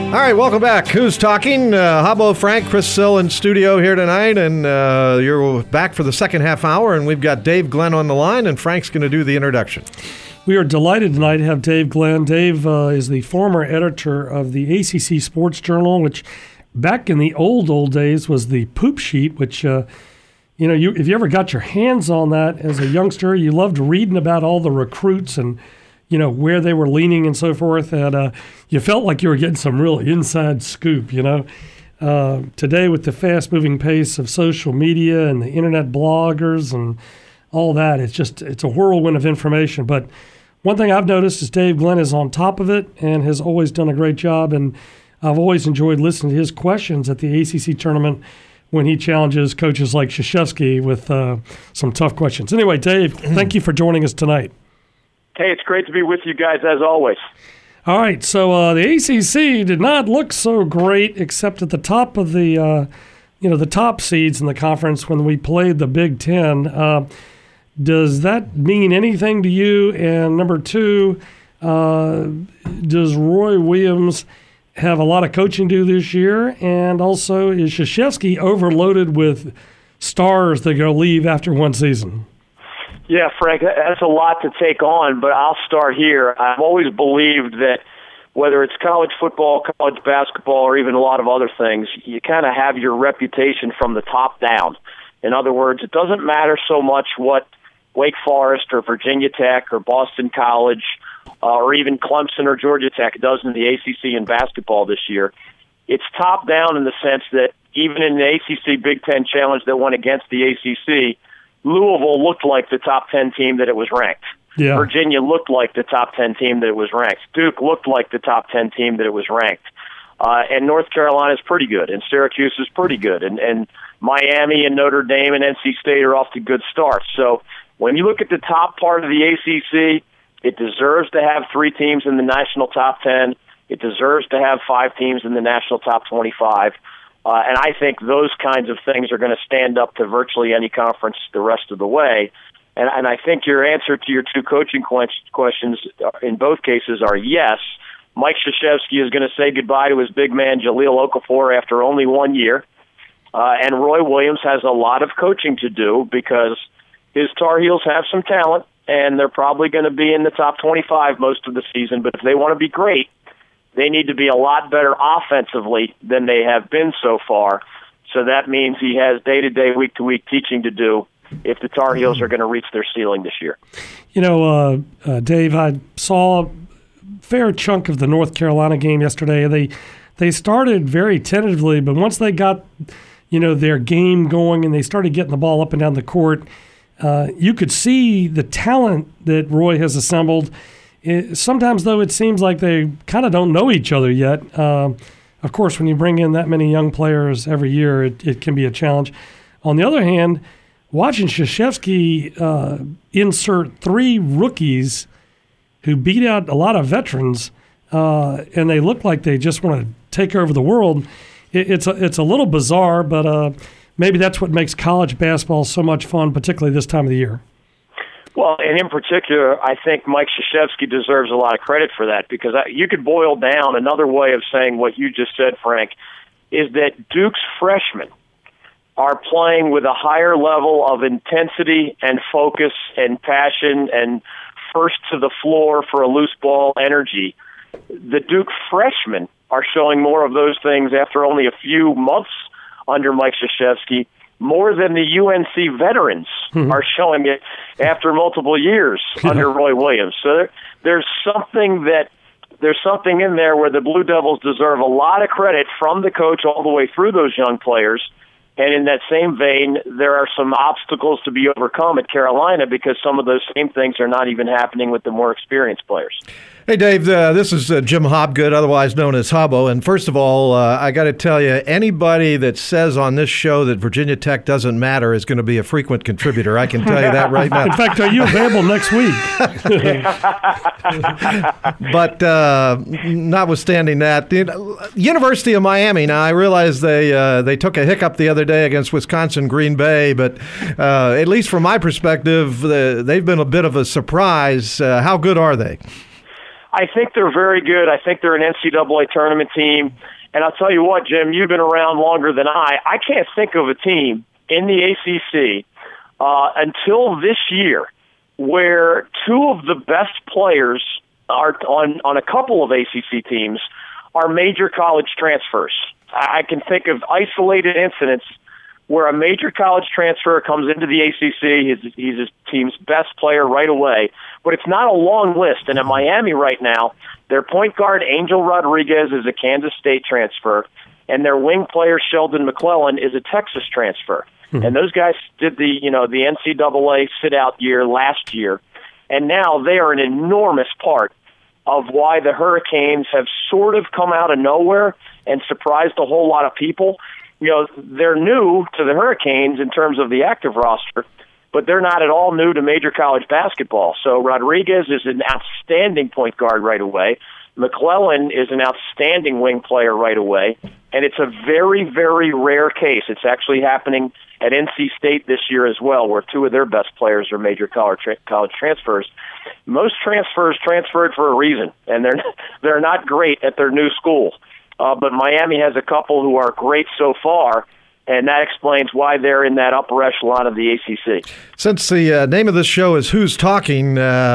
All right, welcome back. Who's talking? Habbo, Frank, Chris Sill in studio here tonight, and you're back for the second half hour, and we've got Dave Glenn on the line, and Frank's going to do the introduction. We are delighted tonight to have Dave Glenn. Dave is the former editor of the ACC Sports Journal, which back in the old days was the Poop Sheet, which, if you ever got your hands on that as a youngster, you loved reading about all the recruits and where they were leaning and so forth, and you felt like you were getting some real inside scoop, Today, with the fast-moving pace of social media and the internet bloggers and all that, it's a whirlwind of information. But one thing I've noticed is Dave Glenn is on top of it and has always done a great job, and I've always enjoyed listening to his questions at the ACC tournament when he challenges coaches like Krzyzewski with some tough questions. Anyway, Dave, thank you for joining us tonight. Hey, it's great to be with you guys as always. All right, so the ACC did not look so great except at the top of the top seeds in the conference when we played the Big Ten. Does that mean anything to you? And number two, does Roy Williams have a lot of coaching to do this year? And also, is Krzyzewski overloaded with stars that are going to leave after one season? Yeah, Frank, that's a lot to take on, but I'll start here. I've always believed that whether it's college football, college basketball, or even a lot of other things, you kind of have your reputation from the top down. In other words, it doesn't matter so much what Wake Forest or Virginia Tech or Boston College or even Clemson or Georgia Tech does in the ACC in basketball this year. It's top down in the sense that even in the ACC Big Ten Challenge that went against the ACC, Louisville looked like the top 10 team that it was ranked. Yeah. Virginia looked like the top 10 team that it was ranked. Duke looked like the top 10 team that it was ranked. And North Carolina is pretty good, and Syracuse is pretty good, and Miami and Notre Dame and NC State are off to good starts. So when you look at the top part of the ACC, it deserves to have 3 teams in the national top 10. It deserves to have 5 teams in the national top 25. And I think those kinds of things are going to stand up to virtually any conference the rest of the way. And I think your answer to your 2 coaching questions in both cases are yes. Mike Krzyzewski is going to say goodbye to his big man, Jahlil Okafor, after only 1 year. And Roy Williams has a lot of coaching to do because his Tar Heels have some talent, and they're probably going to be in the top 25 most of the season. But if they want to be great, they need to be a lot better offensively than they have been so far. So that means he has day-to-day, week-to-week teaching to do if the Tar Heels are going to reach their ceiling this year. Dave, I saw a fair chunk of the North Carolina game yesterday. They started very tentatively, but once they got their game going and they started getting the ball up and down the court, you could see the talent that Roy has assembled. Sometimes, though, it seems like they kind of don't know each other yet. Of course, when you bring in that many young players every year, it can be a challenge. On the other hand, watching Krzyzewski insert 3 rookies who beat out a lot of veterans, and they look like they just want to take over the world, it's a little bizarre, but maybe that's what makes college basketball so much fun, particularly this time of the year. Well, and in particular, I think Mike Krzyzewski deserves a lot of credit for that because you could boil down another way of saying what you just said, Frank, is that Duke's freshmen are playing with a higher level of intensity and focus and passion and first to the floor for a loose ball energy. The Duke freshmen are showing more of those things after only a few months under Mike Krzyzewski, more than the UNC veterans are showing it after multiple years under Roy Williams. So there's something in there where the Blue Devils deserve a lot of credit from the coach all the way through those young players. And in that same vein, there are some obstacles to be overcome at Carolina because some of those same things are not even happening with the more experienced players. Hey, Dave, this is Jim Hobgood, otherwise known as Habbo. And first of all, I got to tell you, anybody that says on this show that Virginia Tech doesn't matter is going to be a frequent contributor. I can tell you that right now. In fact, are you available next week? But notwithstanding that, the University of Miami, now I realize they took a hiccup the other day against Wisconsin Green Bay, but at least from my perspective, they've been a bit of a surprise. How good are they? I think they're very good. I think they're an NCAA tournament team. And I'll tell you what, Jim, you've been around longer than I can't think of a team in the ACC until this year where two of the best players are on a couple of ACC teams are major college transfers. I can think of isolated incidents where a major college transfer comes into the ACC, he's his team's best player right away, but it's not a long list. And at Miami right now, their point guard, Angel Rodriguez, is a Kansas State transfer, and their wing player, Sheldon McClellan, is a Texas transfer. Mm-hmm. And those guys did the NCAA sit-out year last year, and now they are an enormous part of why the Hurricanes have sort of come out of nowhere and surprised a whole lot of people. You know, they're new to the Hurricanes in terms of the active roster, but they're not at all new to major college basketball. So Rodriguez is an outstanding point guard right away. McClellan is an outstanding wing player right away. And it's a very, very rare case. It's actually happening at NC State this year as well, where two of their best players are major college transfers. Most transfers transferred for a reason, and they're not great at their new school. But Miami has a couple who are great so far, and that explains why they're in that upper echelon of the ACC. Since the name of this show is Who's Talking,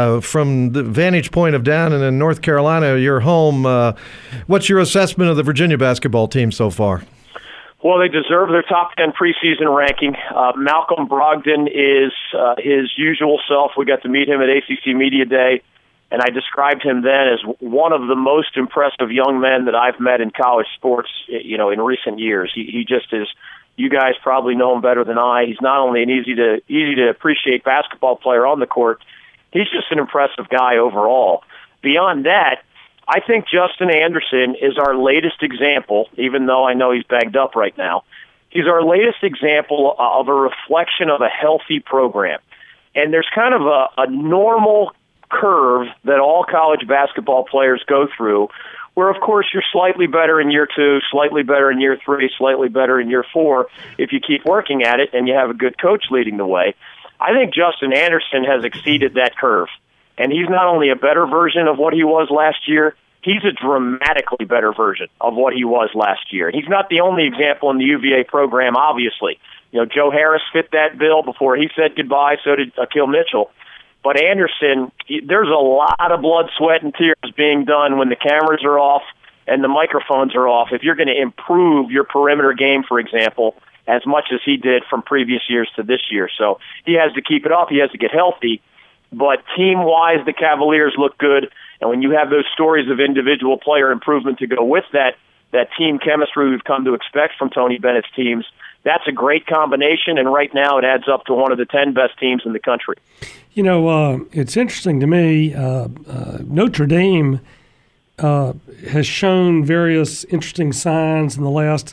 from the vantage point of down in North Carolina, your home, what's your assessment of the Virginia basketball team so far? Well, they deserve their top 10 preseason ranking. Malcolm Brogdon is his usual self. We got to meet him at ACC Media Day, and I described him then as one of the most impressive young men that I've met in college sports, in recent years. He just is. You guys probably know him better than I. He's not only an easy to appreciate basketball player on the court, he's just an impressive guy overall. Beyond that, I think Justin Anderson is our latest example, even though I know he's banged up right now. He's our latest example of a reflection of a healthy program. And there's kind of a normal curve that all college basketball players go through, where, of course, you're slightly better in year 2, slightly better in year 3, slightly better in year 4 if you keep working at it and you have a good coach leading the way. I think Justin Anderson has exceeded that curve. And he's not only a better version of what he was last year, he's a dramatically better version of what he was last year. He's not the only example in the UVA program, obviously. Joe Harris fit that bill before he said goodbye, so did Akil Mitchell. But Anderson, there's a lot of blood, sweat, and tears being done when the cameras are off and the microphones are off. If you're going to improve your perimeter game, for example, as much as he did from previous years to this year. So he has to keep it up. He has to get healthy. But team-wise, the Cavaliers look good. And when you have those stories of individual player improvement to go with that team chemistry we've come to expect from Tony Bennett's teams, that's a great combination, and right now it adds up to one of the 10 best teams in the country. It's interesting to me, Notre Dame has shown various interesting signs in the last,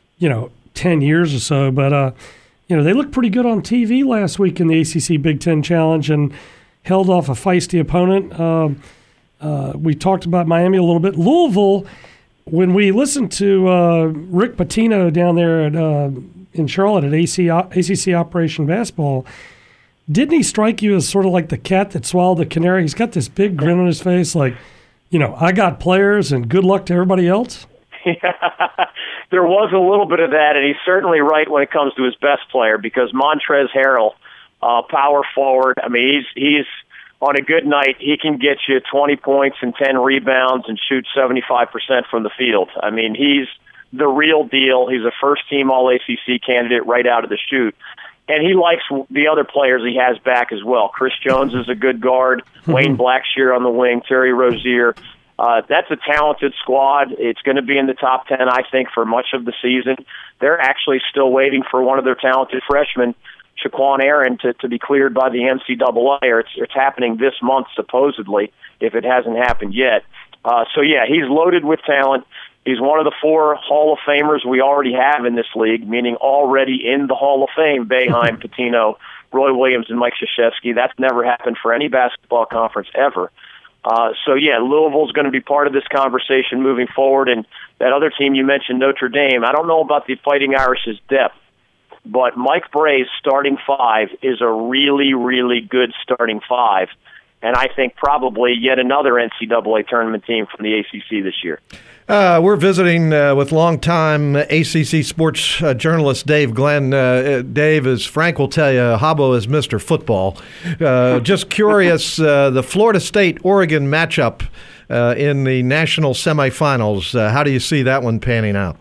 10 years or so, but, they looked pretty good on TV last week in the ACC Big Ten Challenge and held off a feisty opponent. We talked about Miami a little bit. Louisville, when we listened to Rick Pitino down there in Charlotte at ACC Operation Basketball, didn't he strike you as sort of like the cat that swallowed the canary? He's got this big grin on his face like, I got players and good luck to everybody else? There was a little bit of that, and he's certainly right when it comes to his best player because Montrezl Harrell, power forward, he's on a good night, he can get you 20 points and 10 rebounds and shoot 75% from the field. He's the real deal. He's a first-team All-ACC candidate right out of the chute. And he likes the other players he has back as well. Chris Jones is a good guard. Wayne Blackshear on the wing. Terry Rozier. That's a talented squad. It's going to be in the top 10, I think, for much of the season. They're actually still waiting for one of their talented freshmen, Shaquan Aaron, to be cleared by the NCAA. It's happening this month, supposedly, if it hasn't happened yet. He's loaded with talent. He's one of the 4 Hall of Famers we already have in this league, meaning already in the Hall of Fame, Boeheim, Pitino, Roy Williams, and Mike Krzyzewski. That's never happened for any basketball conference ever. Louisville's going to be part of this conversation moving forward. And that other team you mentioned, Notre Dame, I don't know about the Fighting Irish's depth, but Mike Bray's starting 5 is a really, really good starting 5. and I think probably yet another NCAA tournament team from the ACC this year. We're visiting with longtime ACC sports journalist Dave Glenn. Dave, as Frank will tell you, Habbo is Mr. Football. Just curious, the Florida State-Oregon matchup in the national semifinals, how do you see that one panning out?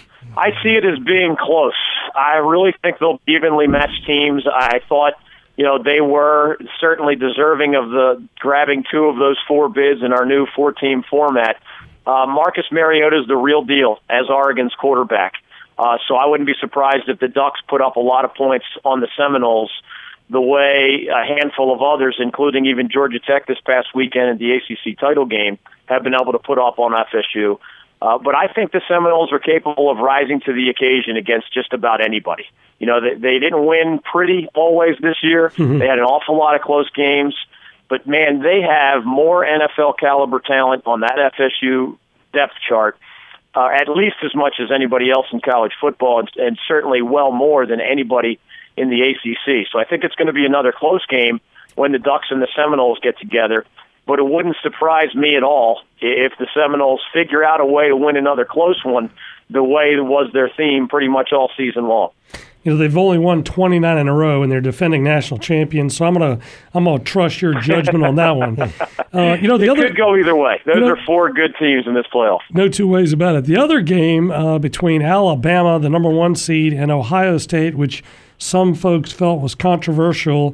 I see it as being close. I really think they'll be evenly matched teams. I thought, they were certainly deserving of the grabbing 2 of those 4 bids in our new 4-team format. Marcus Mariota is the real deal as Oregon's quarterback. So I wouldn't be surprised if the Ducks put up a lot of points on the Seminoles the way a handful of others, including even Georgia Tech this past weekend in the ACC title game, have been able to put up on FSU. But I think the Seminoles are capable of rising to the occasion against just about anybody. They didn't win pretty always this year. Mm-hmm. They had an awful lot of close games. But, man, they have more NFL caliber talent on that FSU depth chart, at least as much as anybody else in college football, and certainly well more than anybody in the ACC. So I think it's going to be another close game when the Ducks and the Seminoles get together. But it wouldn't surprise me at all if the Seminoles figure out a way to win another close one the way it was their theme pretty much all season long. They've only won 29 in a row, and they're defending national champions. So I'm gonna trust your judgment on that one. It could go either way. Those are 4 good teams in this playoff. No two ways about it. The other game between Alabama, the number 1 seed, and Ohio State, which some folks felt was controversial.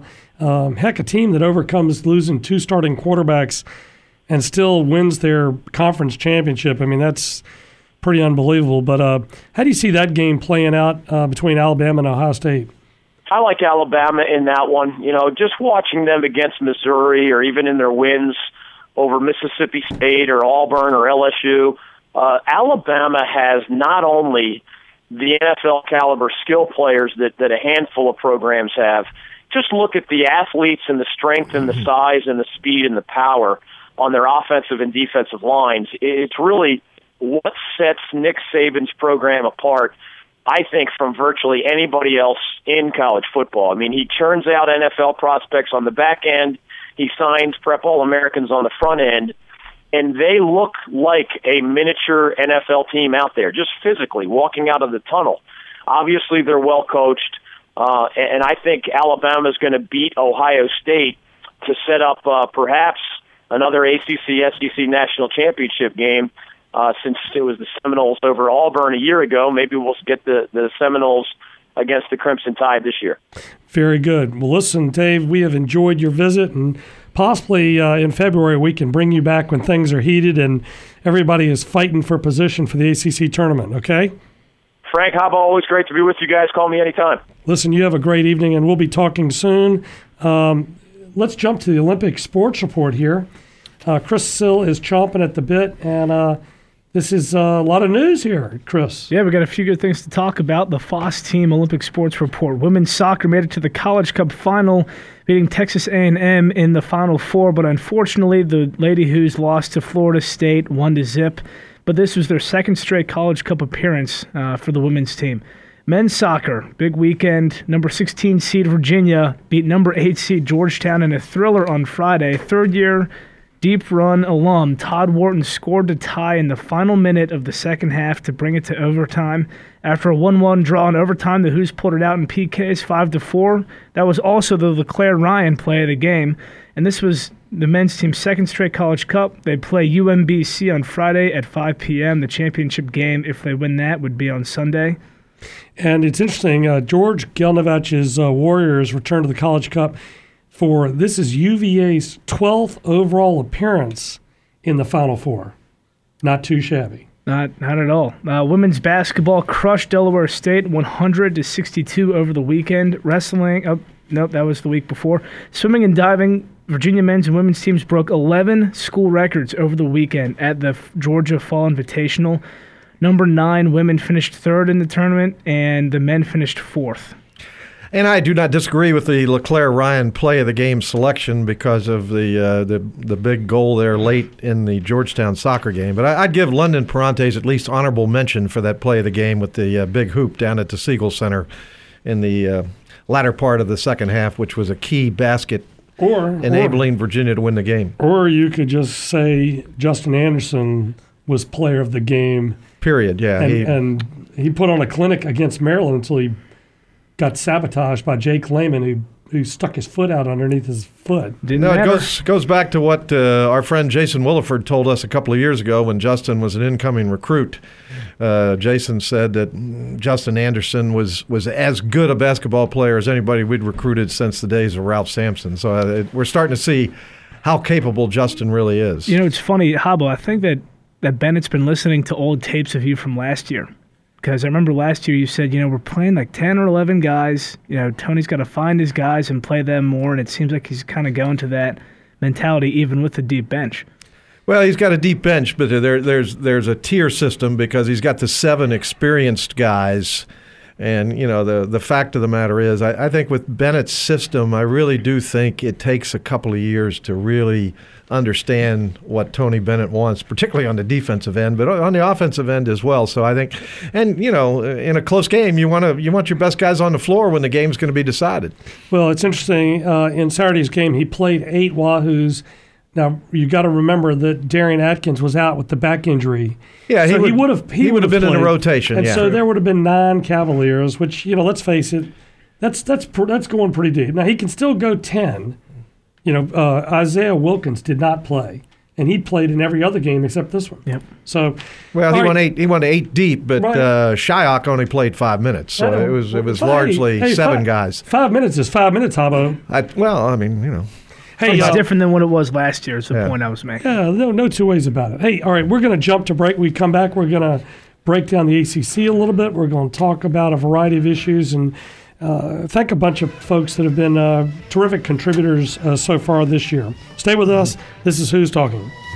A team that overcomes losing 2 starting quarterbacks and still wins their conference championship. I mean, that's pretty unbelievable. But how do you see that game playing out between Alabama and Ohio State? I like Alabama in that one. Just watching them against Missouri or even in their wins over Mississippi State or Auburn or LSU, Alabama has not only the NFL caliber skill players that a handful of programs have. Just look at the athletes and the strength and the size and the speed and the power on their offensive and defensive lines. It's really what sets Nick Saban's program apart, I think, from virtually anybody else in college football. I mean, he churns out NFL prospects on the back end. He signs Prep All-Americans on the front end. And they look like a miniature NFL team out there, just physically, walking out of the tunnel. Obviously, they're well coached. And I think Alabama is going to beat Ohio State to set up perhaps another ACC-SEC national championship game. Since it was the Seminoles over Auburn a year ago, maybe we'll get the Seminoles against the Crimson Tide this year. Very good. Well, listen, Dave, we have enjoyed your visit, and possibly in February we can bring you back when things are heated and everybody is fighting for position for the ACC tournament, okay? Frank Habbo, always great to be with you guys. Call me anytime. Listen, you have a great evening, and we'll be talking soon. Let's jump to the Olympic Sports Report here. Chris Sill is chomping at the bit, and this is a lot of news here, Chris. Yeah, we got a few good things to talk about. The FOS Team Olympic Sports Report. Women's soccer made it to the College Cup final, beating Texas A&M in the Final Four, but unfortunately the Lady Hoos lost to Florida State 1-0. But this was their 2nd straight College Cup appearance for the women's team. Men's soccer, big weekend. Number 16 seed Virginia beat number 8 seed Georgetown in a thriller on Friday. Third-year Deep Run alum Todd Wharton scored to tie in the final minute of the second half to bring it to overtime. After a 1-1 draw in overtime, the Hoos pulled it out in PKs 5-4. That was also the LeClaire Ryan play of the game. And this was the men's team's 2nd straight College Cup. They play UMBC on Friday at 5 p.m. The championship game, if they win that, would be on Sunday. And it's interesting, George Gelnovach's Warriors returned to the College Cup for this is UVA's 12th overall appearance in the Final Four. Not too shabby. Not at all. Women's basketball crushed Delaware State 100-62 over the weekend. Wrestling, that was the week before. Swimming and diving, Virginia men's and women's teams broke 11 school records over the weekend at the Georgia Fall Invitational. Number 9 women finished 3rd in the tournament, and the men finished 4th. And I do not disagree with the LeClaire Ryan play of the game selection because of the big goal there late in the Georgetown soccer game. But I'd give London Parantes at least honorable mention for that play of the game with the big hoop down at the Siegel Center in the latter part of the second half, which was a key basket enabling Virginia to win the game. Or you could just say Justin Anderson was player of the game. Period, yeah. And he put on a clinic against Maryland until he got sabotaged by Jake Lehman, who stuck his foot out underneath his foot. It goes back to what our friend Jason Williford told us a couple of years ago when Justin was an incoming recruit. Jason said that Justin Anderson was as good a basketball player as anybody we'd recruited since the days of Ralph Sampson. So we're starting to see how capable Justin really is. You know, it's funny, Habbo, I think that Bennett's been listening to old tapes of you from last year. Because I remember last year you said, we're playing like 10 or 11 guys. Tony's got to find his guys and play them more, and it seems like he's kind of going to that mentality even with the deep bench. Well, he's got a deep bench, but there's a tier system because he's got the 7 experienced guys. And, the fact of the matter is, I think with Bennett's system, I really do think it takes a couple of years to really understand what Tony Bennett wants, particularly on the defensive end, but on the offensive end as well. So I think, and in a close game, you want your best guys on the floor when the game's going to be decided. Well, it's interesting. In Saturday's game, he played 8 Wahoos. Now you got to remember that Darian Atkins was out with the back injury. Yeah, so he would have been in a rotation. And yeah. so there would have been 9 Cavaliers, which let's face it, that's going pretty deep. Now he can still go 10. Isaiah Wilkins did not play, and he played in every other game except this one. Yep. So, he won 8. He won 8 deep, but right. Shyok only played 5 minutes, so it was largely 7 guys. 5 minutes is 5 minutes, Habbo. Hey, it's different than what it was last year. Is the point I was making. Yeah, no two ways about it. Hey, all right, we're going to jump to break. We come back. We're going to break down the ACC a little bit. We're going to talk about a variety of issues and thank a bunch of folks that have been terrific contributors so far this year. Stay with us. This is Who's Talking.